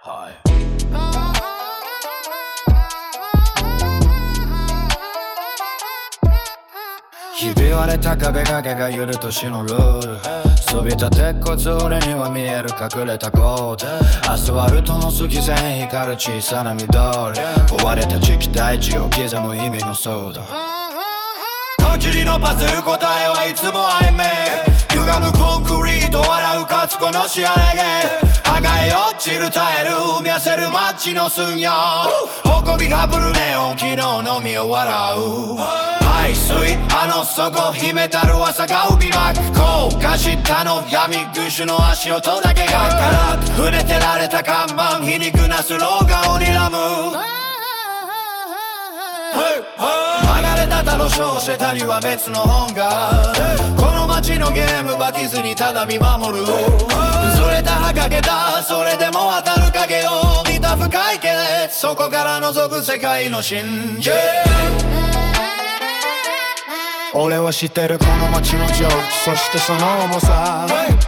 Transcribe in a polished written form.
はい。ひび割れた壁掛けが揺る年のルール、そびた鉄骨俺には見える隠れたゴール、アスファルトの隙線光る小さな緑、壊れた地域大地を刻む意味のソーダ、戸尻のパズル答えはいつも曖昧、歪むコンクリート笑うカツコの仕上げ、剥がれ落ちるタイル生み出せる街の寸矢、誇りがぶるネオン昨日のみを笑う排水あの底秘めたる噂が海巻く高架下の闇グシュの足音だけがから触れてられた看板皮肉なスローガンを睨む剥がれた他の小説には別の本がこの街のゲームばきずにただ見守るずれた墓けたそれでも当たる影を見た深い系列そこから覗く世界の真珠俺は知ってるこの街のジョークそしてその重さ